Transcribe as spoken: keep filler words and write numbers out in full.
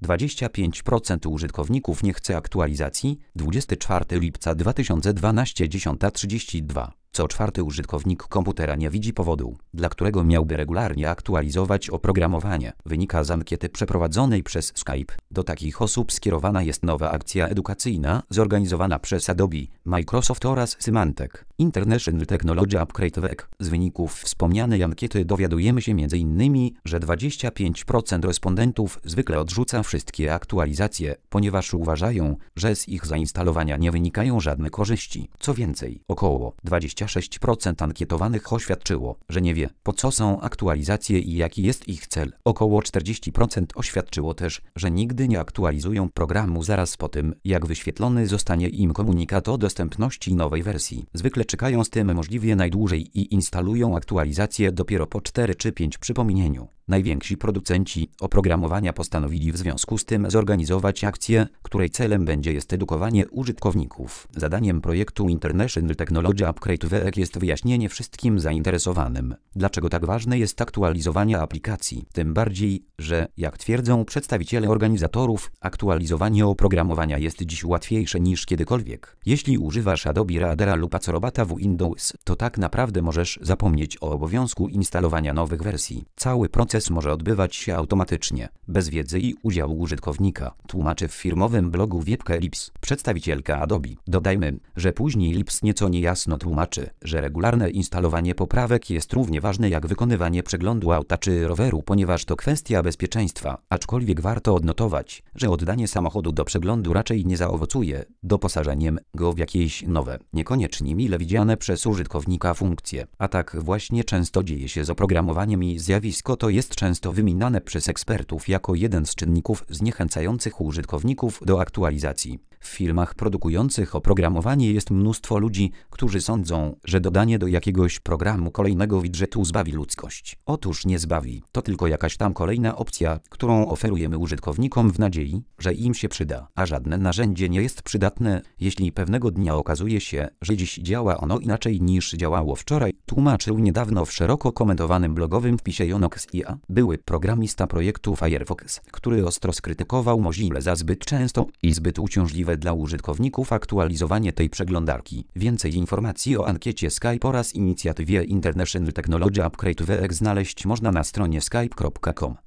dwadzieścia pięć procent użytkowników nie chce aktualizacji, dwudziestego czwartego lipca dwa tysiące dwunastego, dziesiąta trzydzieści dwa. Co czwarty użytkownik komputera nie widzi powodu, dla którego miałby regularnie aktualizować oprogramowanie. Wynika z ankiety przeprowadzonej przez Skype. Do takich osób skierowana jest nowa akcja edukacyjna zorganizowana przez Adobe, Microsoft oraz Symantec International Technology Upgrade Week. Z wyników wspomnianej ankiety dowiadujemy się między innymi, że dwadzieścia pięć procent respondentów zwykle odrzuca wszystkie aktualizacje, ponieważ uważają, że z ich zainstalowania nie wynikają żadne korzyści. Co więcej, około dwadzieścia sześć procent ankietowanych oświadczyło, że nie wie, po co są aktualizacje i jaki jest ich cel. Około czterdzieści procent oświadczyło też, że nigdy nie aktualizują programu zaraz po tym, jak wyświetlony zostanie im komunikat o dostępności nowej wersji. Zwykle czekają z tym możliwie najdłużej i instalują aktualizację dopiero po cztery czy pięć przypomnieniu. Najwięksi producenci oprogramowania postanowili w związku z tym zorganizować akcję, której celem będzie jest edukowanie użytkowników. Zadaniem projektu International Technology Upgrade Week jest wyjaśnienie wszystkim zainteresowanym, dlaczego tak ważne jest aktualizowanie aplikacji. Tym bardziej, że, jak twierdzą przedstawiciele organizatorów, aktualizowanie oprogramowania jest dziś łatwiejsze niż kiedykolwiek. Jeśli używasz Adobe Readera lub Acrobata w Windows, to tak naprawdę możesz zapomnieć o obowiązku instalowania nowych wersji. Cały proces może odbywać się automatycznie, bez wiedzy i udziału użytkownika, tłumaczy w firmowym blogu Wiebke Lips przedstawicielka Adobe. Dodajmy, że później Lips nieco niejasno tłumaczy, że regularne instalowanie poprawek jest równie ważne jak wykonywanie przeglądu auta czy roweru, ponieważ to kwestia bezpieczeństwa, aczkolwiek warto odnotować, że oddanie samochodu do przeglądu raczej nie zaowocuje doposażeniem go w jakieś nowe, niekoniecznie mile widziane przez użytkownika funkcje. A tak właśnie często dzieje się z oprogramowaniem i zjawisko to jest często wymieniane przez ekspertów jako jeden z czynników zniechęcających użytkowników do aktualizacji. W firmach produkujących oprogramowanie jest mnóstwo ludzi, którzy sądzą, że dodanie do jakiegoś programu kolejnego widgetu zbawi ludzkość. Otóż nie zbawi, to tylko jakaś tam kolejna opcja, którą oferujemy użytkownikom w nadziei, że im się przyda, a żadne narzędzie nie jest przydatne, jeśli pewnego dnia okazuje się, że dziś działa ono inaczej niż działało wczoraj, tłumaczył niedawno w szeroko komentowanym blogowym wpisie Jonox I A, były programista projektu Firefox, który ostro skrytykował Mozilla za zbyt często i zbyt uciążliwe dla użytkowników aktualizowanie tej przeglądarki. Więcej informacji o ankiecie Skype oraz inicjatywie International Technology Upgrade Week znaleźć można na stronie skype kropka com.